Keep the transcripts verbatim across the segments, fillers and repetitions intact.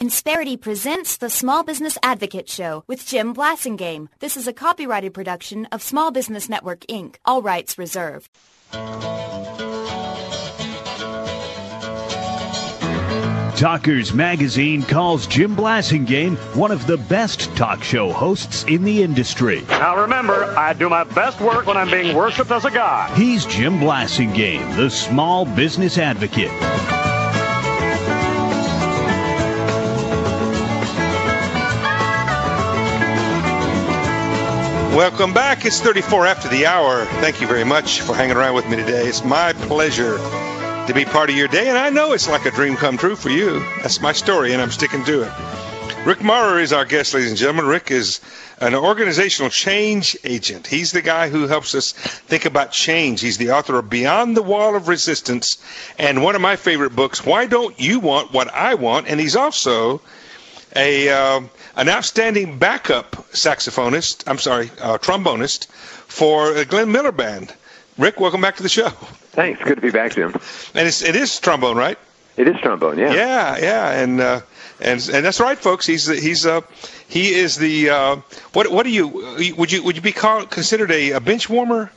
Insperity presents the Small Business Advocate Show with Jim Blasingame. This is a copyrighted production of Small Business Network, Incorporated. All rights reserved. Talkers Magazine calls Jim Blasingame one of the best talk show hosts in the industry. Now remember, I do my best work when I'm being worshipped as a god. He's Jim Blasingame, the Small Business Advocate. Welcome back. It's thirty-four after the hour. Thank you very much for hanging around with me today. It's my pleasure to be part of your day, and I know it's like a dream come true for you. That's my story, and I'm sticking to it. Rick Maurer is our guest, ladies and gentlemen. Rick is an organizational change agent. He's the guy who helps us think about change. He's the author of Beyond the Wall of Resistance and one of my favorite books, Why Don't You Want What I Want? And he's also a uh, an outstanding backup saxophonist, I'm sorry, uh, trombonist for the Glenn Miller Band. Rick, welcome back to the show. Thanks. Good to be back, Jim. And it's, it is trombone, right? It is trombone, yeah. Yeah, yeah, and uh, and and that's right, folks. He's he's uh he is the uh, what what do you would you would you be called considered a, a bench warmer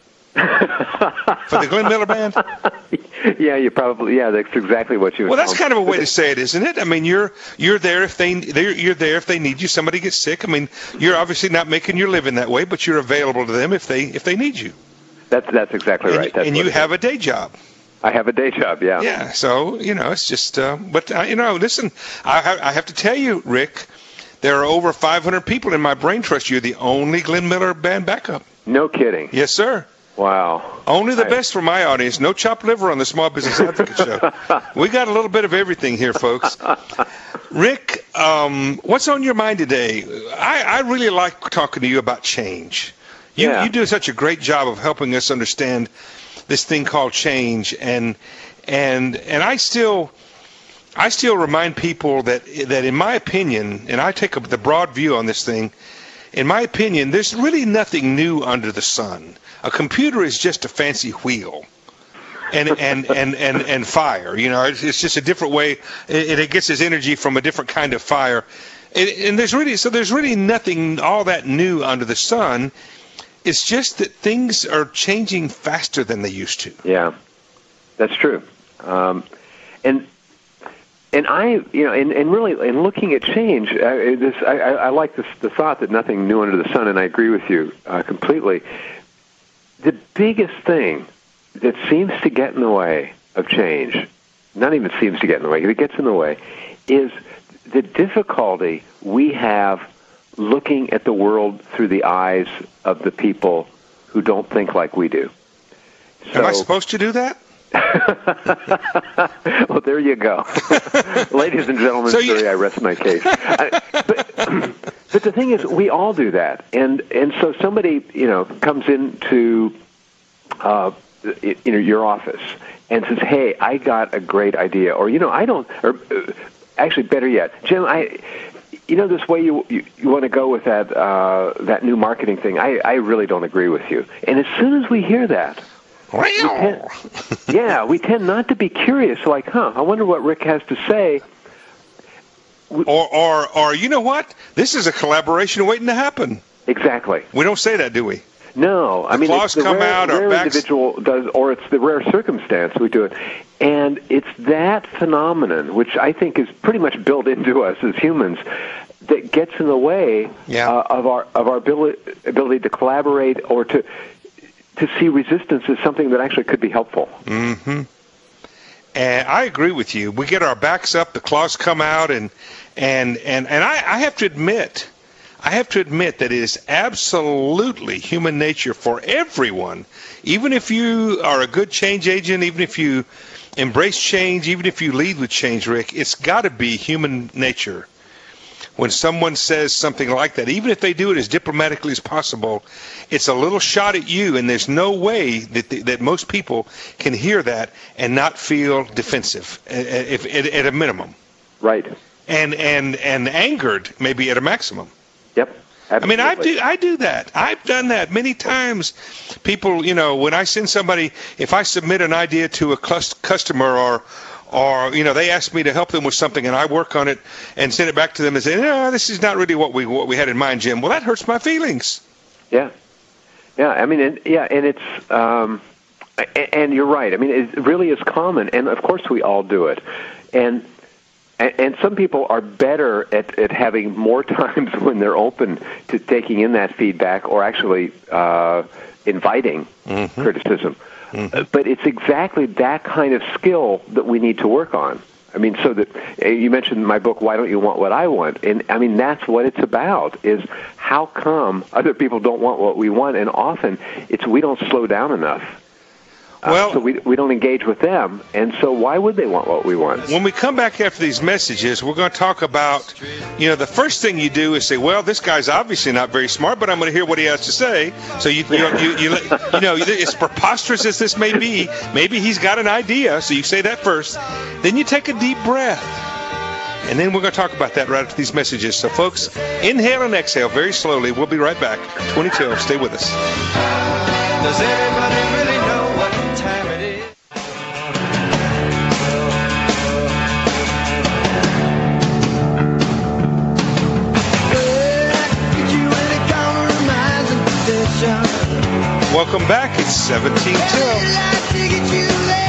for the Glenn Miller Band? Yeah, you probably yeah. That's exactly what you. Well, that's kind of a way to say it, isn't it? I mean, you're you're there if they they're, you're there if they need you. Somebody gets sick. I mean, you're obviously not making your living that way, but you're available to them if they if they need you. That's that's exactly right. And, that's and you have a day job. I have a day job, yeah. Yeah, so, you know, it's just, uh, but, uh, you know, listen, I, ha- I have to tell you, Rick, there are over five hundred people in my brain trust. You're the only Glenn Miller Band backup. No kidding. Yes, sir. Wow. Only the I... best for my audience. No chopped liver on the Small Business Advocate Show. We got a little bit of everything here, folks. Rick, um, what's on your mind today? I, I really like talking to you about change. You, yeah. you do such a great job of helping us understand this thing called change, and and and I still I still remind people that that in my opinion, and I take a, the broad view on this thing, in my opinion, there's really nothing new under the sun. A computer is just a fancy wheel, and and and and, and fire. You know, it's, it's just a different way, and it gets its energy from a different kind of fire. And, and there's really so there's really nothing all that new under the sun. It's just that things are changing faster than they used to. Yeah, that's true. Um, and and I, you know, and, and really, in looking at change, I, this, I, I like this, the thought that nothing new under the sun, and I agree with you uh, completely. The biggest thing that seems to get in the way of change, not even seems to get in the way, it gets in the way, is the difficulty we have looking at the world through the eyes of the people who don't think like we do. So, Am I supposed to do that? Well, there you go. Ladies and gentlemen, so sorry, you... I rest my case. I, but, but the thing is, we all do that. And and so somebody, you know, comes into uh, you know, your office and says, hey, I got a great idea. Or, you know, I don't, or uh, actually, better yet, Jim, I... You know, this way you you, you want to go with that uh, that new marketing thing, I, I really don't agree with you. And as soon as we hear that, we tend, yeah, we tend not to be curious, like, huh, I wonder what Rick has to say. Or, or, or you know what? This is a collaboration waiting to happen. Exactly. We don't say that, do we? No. The I mean, claws it's the come rare, out, rare our backs... individual does, or it's the rare circumstance we do it. And it's that phenomenon, which I think is pretty much built into us as humans, that gets in the way yeah. uh, of our of our ability, ability to collaborate or to to see resistance as something that actually could be helpful. Mm-hmm. And I agree with you. We get our backs up, the claws come out, and and and, and I, I have to admit, I have to admit that it is absolutely human nature for everyone, even if you are a good change agent, even if you embrace change, even if you lead with change, Rick, it's got to be human nature. When someone says something like that, even if they do it as diplomatically as possible, it's a little shot at you, and there's no way that the, that most people can hear that and not feel defensive, if, at, at a minimum. Right. And and and angered, maybe at a maximum. Yep. Absolutely. I mean, I do I do that. I've done that many times. People, you know, when I send somebody, if I submit an idea to a customer or or, you know, they ask me to help them with something and I work on it and send it back to them and say, no, this is not really what we what we had in mind, Jim. Well, that hurts my feelings. Yeah. Yeah, I mean, and, yeah, and it's, um, and you're right. I mean, it really is common, and of course we all do it. And and some people are better at, at having more times when they're open to taking in that feedback or actually uh, inviting mm-hmm. criticism. Mm-hmm. But it's exactly that kind of skill that we need to work on. I mean, so that you mentioned my book, Why Don't You Want What I Want? And I mean, that's what it's about, is how come other people don't want what we want? And often it's we don't slow down enough. Well, uh, so we we don't engage with them, and so why would they want what we want? When we come back after these messages, we're going to talk about, you know, the first thing you do is say, well, this guy's obviously not very smart, but I'm going to hear what he has to say. So you you you, you, you know, as preposterous as this may be, maybe he's got an idea. So you say that first, then you take a deep breath, and then we're going to talk about that right after these messages. So, folks, inhale and exhale very slowly. We'll be right back. twenty twelve. Stay with us. Does everybody really know what time it is? Welcome back. It's seventeen till.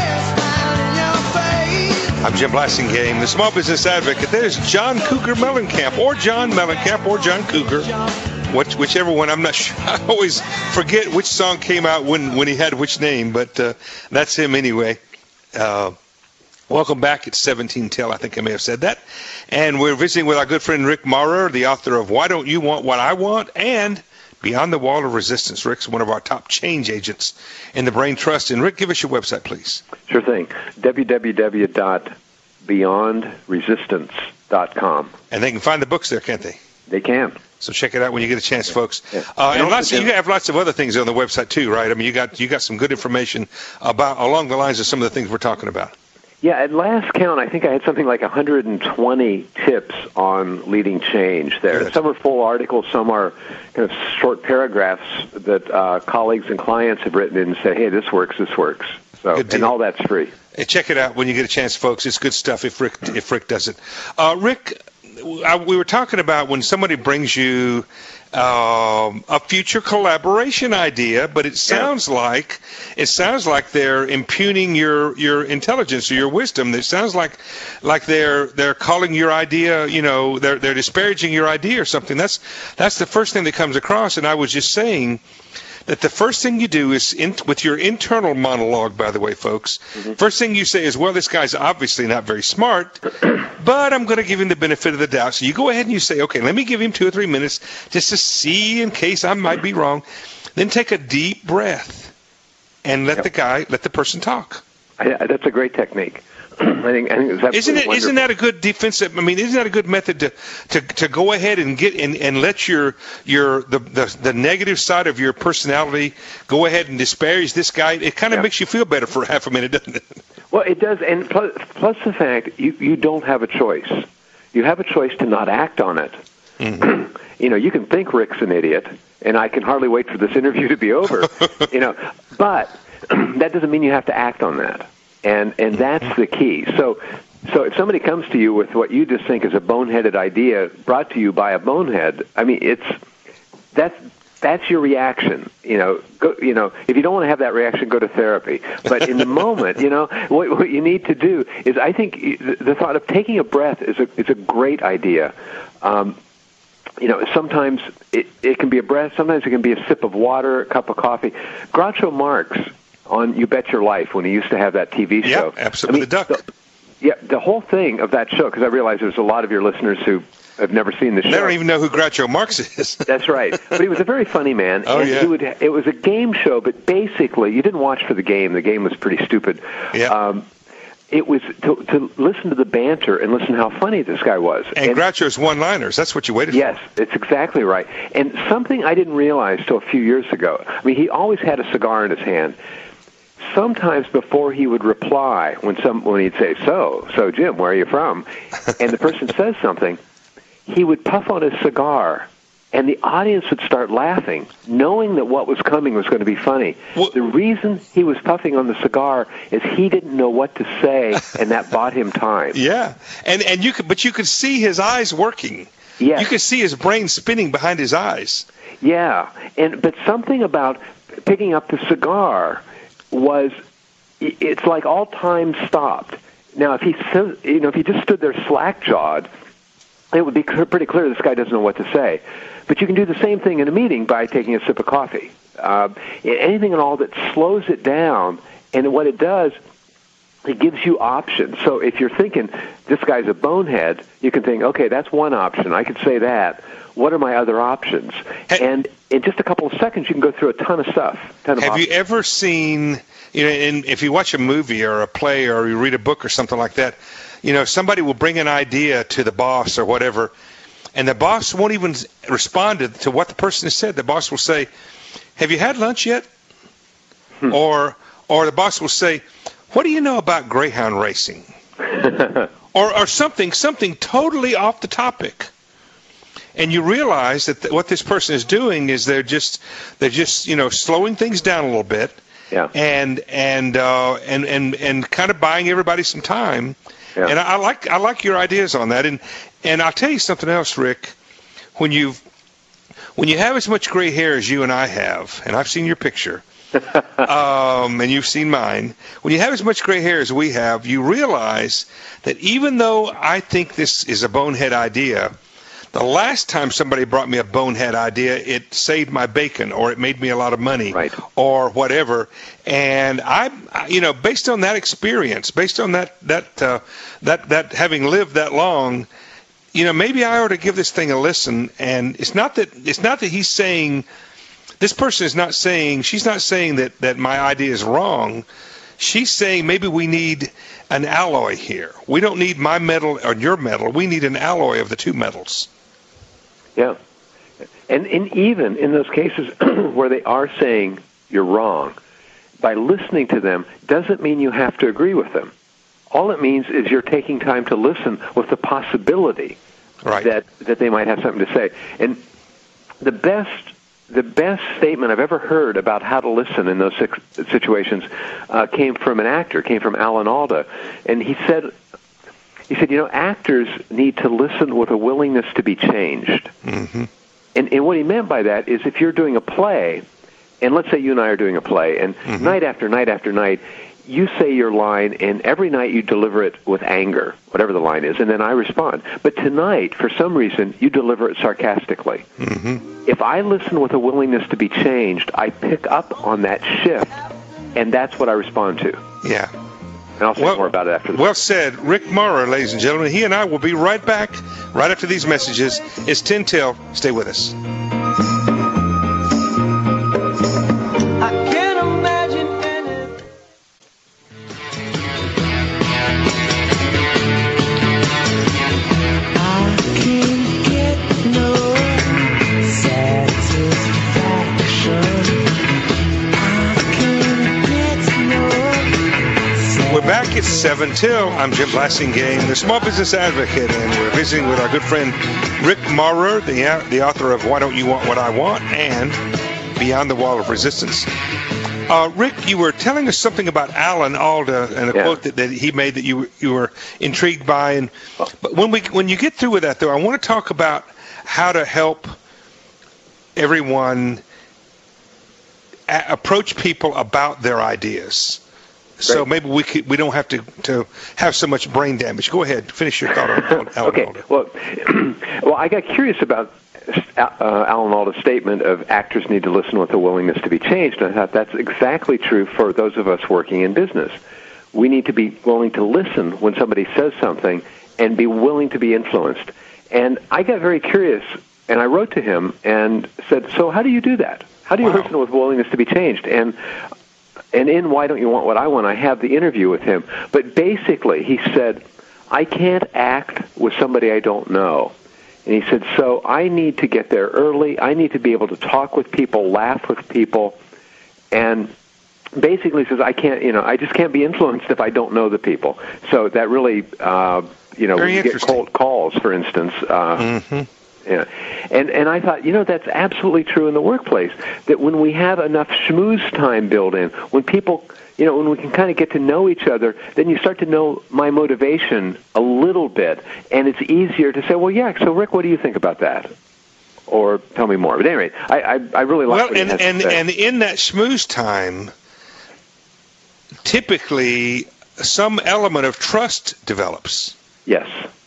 I'm Jim Blasingame, the Small Business Advocate. There's John Cougar Mellencamp, or John Mellencamp, or John Cougar. Which, whichever one, I'm not sure. I always forget which song came out when, when he had which name, but uh, that's him anyway. Uh, welcome back. It's seventeen till. I think I may have said that. And we're visiting with our good friend Rick Maurer, the author of Why Don't You Want What I Want? And Beyond the Wall of Resistance. Rick's one of our top change agents in the Brain Trust. And Rick, give us your website, please. Sure thing. w w w dot beyond resistance dot com. And they can find the books there, can't they? They can. So check it out when you get a chance, folks. Yeah. Uh, and lots of, you have lots of other things on the website too, right? I mean, you got you got some good information about along the lines of some of the things we're talking about. Yeah, at last count, I think I had something like one hundred twenty tips on leading change there. Good. Some are full articles, some are kind of short paragraphs that uh, colleagues and clients have written in and say, hey, this works, this works. So, and all that's free. Hey, check it out when you get a chance, folks. It's good stuff if Rick, if Rick does it. Uh, Rick, we were talking about when somebody brings you um, a future collaboration idea, but it sounds yeah. like it sounds like they're impugning your, your intelligence or your wisdom. It sounds like like they're they're calling your idea, you know, they're they're disparaging your idea or something. That's that's the first thing that comes across. And I was just saying that the first thing you do is, in, with your internal monologue, by the way, folks, mm-hmm. first thing you say is, well, this guy's obviously not very smart, but I'm going to give him the benefit of the doubt. So you go ahead and you say, okay, let me give him two or three minutes just to see in case I might be wrong. Then take a deep breath and let yep. the guy, let the person talk. I, that's a great technique. I think, I think it's isn't it? Wonderful. Isn't that a good defensive? I mean, isn't that a good method to, to, to go ahead and get and, and let your your the, the the negative side of your personality go ahead and disparage this guy? It kind of yeah. makes you feel better for half a minute, doesn't it? Well, it does, and plus, plus the fact you you don't have a choice. You have a choice to not act on it. Mm-hmm. You know, you can think Rick's an idiot, and I can hardly wait for this interview to be over. you know, but that doesn't mean you have to act on that. And and that's the key. So so if somebody comes to you with what you just think is a boneheaded idea brought to you by a bonehead, I mean, it's that's that's your reaction. You know, go, you know, if you don't want to have that reaction, go to therapy. But in the moment, you know, what, what you need to do is, I think the, the thought of taking a breath is a is a great idea. Um, You know, sometimes it, it can be a breath, sometimes it can be a sip of water, a cup of coffee. Groucho Marx on You Bet Your Life, when he used to have that T V show. Yeah, absolutely. I mean, the duck. The, yeah, the whole thing of that show, because I realize there's a lot of your listeners who have never seen the show. They don't even know who Groucho Marx is. That's right. But he was a very funny man. Oh, and yeah. He would, it was a game show, but basically, you didn't watch for the game. The game was pretty stupid. Yeah. Um, It was to, to listen to the banter and listen how funny this guy was. And, and Groucho's one-liners, that's what you waited yes, for. Yes, it's exactly right. And something I didn't realize till a few years ago, I mean, he always had a cigar in his hand. Sometimes before he would reply, when some when he'd say, so, so Jim, where are you from? And the person says something, he would puff on his cigar and the audience would start laughing, knowing that what was coming was going to be funny. Well, the reason he was puffing on the cigar is he didn't know what to say, and that bought him time. Yeah, and and you could, but you could see his eyes working. Yes. You could see his brain spinning behind his eyes. Yeah, and but something about picking up the cigar was, it's like all time stopped. Now, if he, you know, if he just stood there slack-jawed, it would be pretty clear this guy doesn't know what to say. But you can do the same thing in a meeting by taking a sip of coffee. Uh, anything at all that slows it down, and what it does, it gives you options. So if you're thinking, this guy's a bonehead, you can think, okay, that's one option. I could say that. What are my other options? Hey, and in just a couple of seconds, you can go through a ton of stuff. Ton of have options. you ever seen, you know, in, if you watch a movie or a play or you read a book or something like that, you know, somebody will bring an idea to the boss or whatever, and the boss won't even respond to what the person has said. The boss will say, have you had lunch yet? Hmm. Or or the boss will say, what do you know about greyhound racing? or or something something totally off the topic. And you realize that th- what this person is doing is they're just they're just, you know, slowing things down a little bit. Yeah. And and uh, and and and kind of buying everybody some time. Yeah. And I, I like I like your ideas on that. And and I'll tell you something else, Rick. When you when you have as much gray hair as you and I have, and I've seen your picture, um, and you've seen mine. When you have as much gray hair as we have, you realize that even though I think this is a bonehead idea, the last time somebody brought me a bonehead idea, it saved my bacon, or it made me a lot of money, right, or whatever. And I, you know, based on that experience, based on that that uh, that that having lived that long, you know, maybe I ought to give this thing a listen. And it's not that it's not that he's saying, this person is not saying, she's not saying that that my idea is wrong. She's saying maybe we need an alloy here. We don't need my metal or your metal. We need an alloy of the two metals. Yeah. And, and even in those cases where they are saying you're wrong, by listening to them doesn't mean you have to agree with them. All it means is you're taking time to listen with the possibility right. that, that they might have something to say. And the best the best statement I've ever heard about how to listen in those situations uh, came from an actor, came from Alan Alda. And he said, He said, you know, actors need to listen with a willingness to be changed. Mm-hmm. And, and what he meant by that is if you're doing a play, and let's say you and I are doing a play, and mm-hmm. night after night after night, you say your line, and every night you deliver it with anger, whatever the line is, and then I respond. But tonight, for some reason, you deliver it sarcastically. Mm-hmm. If I listen with a willingness to be changed, I pick up on that shift, and that's what I respond to. Yeah. And I'll say well, more about it after this. Well said. Rick Maurer, ladies and gentlemen. He and I will be right back right after these messages. It's ten till. Stay with us. I can't imagine anything. I can't get no satisfaction. I can't get no. We're back at seven till. I'm Jim Blasingame, the Small Business Advocate, and we're visiting with our good friend Rick Maurer, the, the author of Why Don't You Want What I Want and Beyond the Wall of Resistance. Uh, Rick, you were telling us something about Alan Alda and a yeah. quote that, that he made that you you were intrigued by. And but when we when you get through with that, though, I want to talk about how to help everyone a- approach people about their ideas. So maybe we could, we don't have to, to have so much brain damage. Go ahead, finish your thought on Alan okay. Alda. Well, well, I got curious about uh, Alan Alda's statement of actors need to listen with a willingness to be changed. And I thought that's exactly true for those of us working in business. We need to be willing to listen when somebody says something and be willing to be influenced. And I got very curious, and I wrote to him and said, so how do you do that? How do you wow. listen with willingness to be changed? And And in Why Don't You Want What I Want, I have the interview with him. But basically, he said, I can't act with somebody I don't know. And he said, so I need to get there early. I need to be able to talk with people, laugh with people. And basically says, I can't, you know, I just can't be influenced if I don't know the people. So that really, uh, you know, Very when you get cold calls, for instance, uh, mm-hmm. Yeah. And and I thought, you know, that's absolutely true in the workplace, that when we have enough schmooze time built in, when people, you know, when we can kind of get to know each other, then you start to know my motivation a little bit, and it's easier to say, well, yeah, so Rick, what do you think about that? Or tell me more. But anyway, I I, I really like well, what he and has and to say. and in that schmooze time, typically some element of trust develops. Yes.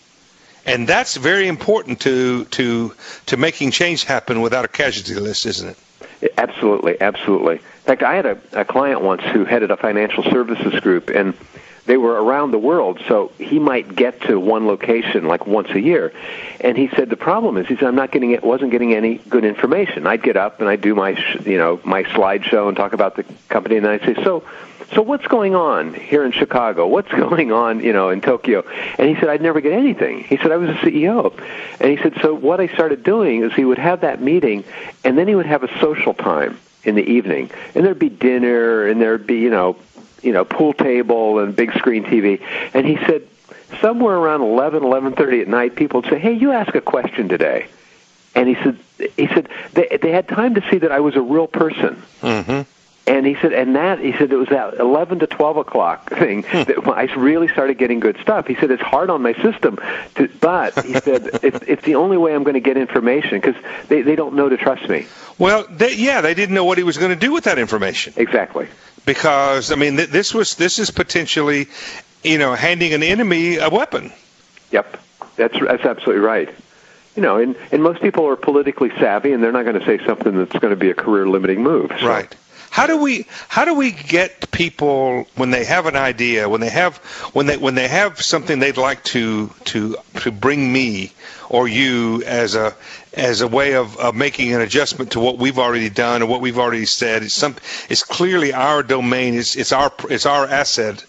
And that's very important to to to making change happen without a casualty list, isn't it? Absolutely, absolutely. In fact, I had a, a client once who headed a financial services group, and they were around the world, so he might get to one location like once a year. And he said the problem is, he said, I'm not getting it, wasn't getting any good information. I'd get up and I'd do my, sh- you know, my slideshow and talk about the company, and then I'd say, so, so what's going on here in Chicago? What's going on, you know, in Tokyo? And he said, I'd never get anything. He said, I was a C E O. And he said, so what I started doing is he would have that meeting, and then he would have a social time in the evening, and there'd be dinner, and there'd be, you know, you know, pool table and big screen T V. And he said, somewhere around eleven, eleven thirty at night, people would say, hey, you ask a question today. And he said, he said they, they had time to see that I was a real person. Mm-hmm. And he said, and that, he said, it was that eleven to twelve o'clock thing that I really started getting good stuff. He said, it's hard on my system, to, but he said, it's, it's the only way I'm going to get information, because they, they don't know to trust me. Well, they, yeah, they didn't know what he was going to do with that information. Exactly. Because, I mean, th- this was this is potentially, you know, handing an enemy a weapon. Yep, that's that's absolutely right. You know, and, and most people are politically savvy, and they're not going to say something that's going to be a career-limiting move. So. Right. How do we how do we get people, when they have an idea, when they have when they when they have something they'd like to to to bring me or you as a as a way of, of making an adjustment to what we've already done or what we've already said? It's some it's clearly our domain. It's it's our it's our asset,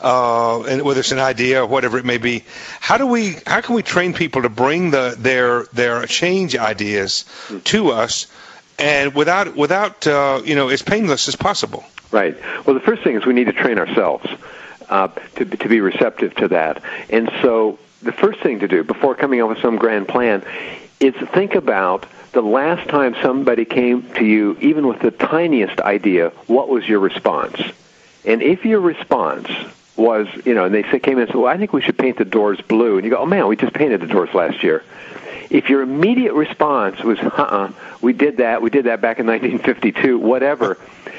uh, and whether it's an idea or whatever it may be. How do we how can we train people to bring the their their change ideas to us? And without, without uh, you know, as painless as possible. Right. Well, the first thing is we need to train ourselves uh, to to be receptive to that. And so the first thing to do before coming up with some grand plan is think about the last time somebody came to you, even with the tiniest idea, what was your response? And if your response was, you know, and they say, came in and said, well, I think we should paint the doors blue. And you go, oh, man, we just painted the doors last year. If your immediate response was, uh-uh, we did that, we did that back in nineteen fifty-two, whatever,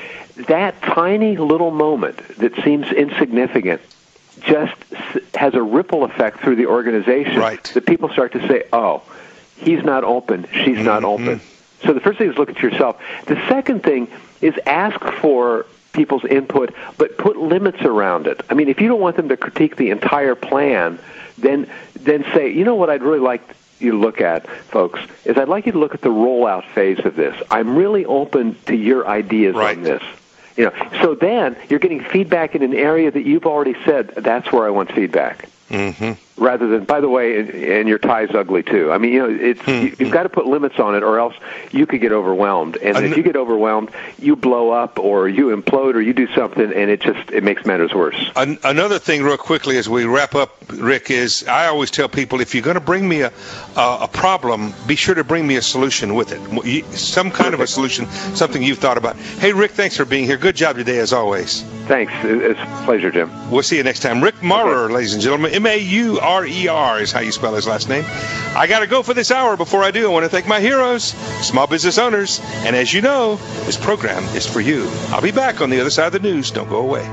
that tiny little moment that seems insignificant just has a ripple effect through the organization. Right. That people start to say, oh, he's not open, she's mm-hmm. not open. So the first thing is look at yourself. The second thing is ask for people's input, but put limits around it. I mean, if you don't want them to critique the entire plan, then then say, you know what I'd really like you to look at, folks, is I'd like you to look at the rollout phase of this. I'm really open to your ideas right. on this. You know, so then you're getting feedback in an area that you've already said, that's where I want feedback. Mm-hmm. Rather than, by the way, and, and your tie's ugly too. I mean, you know, it's mm-hmm. you, you've got to put limits on it, or else you could get overwhelmed. And An- if you get overwhelmed, you blow up, or you implode, or you do something, and it just it makes matters worse. An- another thing, real quickly, as we wrap up, Rick, is I always tell people, if you're going to bring me a a, a problem, be sure to bring me a solution with it. You, some kind Perfect. of a solution, something you've thought about. Hey, Rick, thanks for being here. Good job today, as always. Thanks. It's a pleasure, Jim. We'll see you next time. Rick Maurer, okay. ladies and gentlemen. M A U R E R is how you spell his last name. I got to go for this hour. Before I do, I want to thank my heroes, small business owners. And as you know, this program is for you. I'll be back on the other side of the news. Don't go away.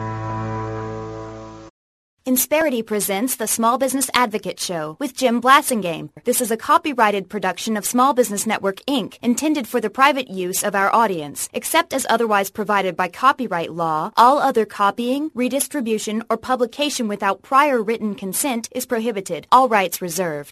Insperity presents the Small Business Advocate Show with Jim Blasingame. This is a copyrighted production of Small Business Network, Incorporated, intended for the private use of our audience. Except as otherwise provided by copyright law, all other copying, redistribution, or publication without prior written consent is prohibited. All rights reserved.